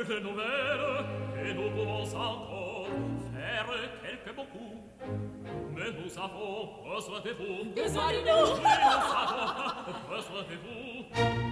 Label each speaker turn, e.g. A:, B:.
A: les nouvelles, et nous pouvons encore faire quelques beaux coups. Mais nous avons besoin de vous.
B: Besoin de nous.
A: Oui, nous avons besoin de vous.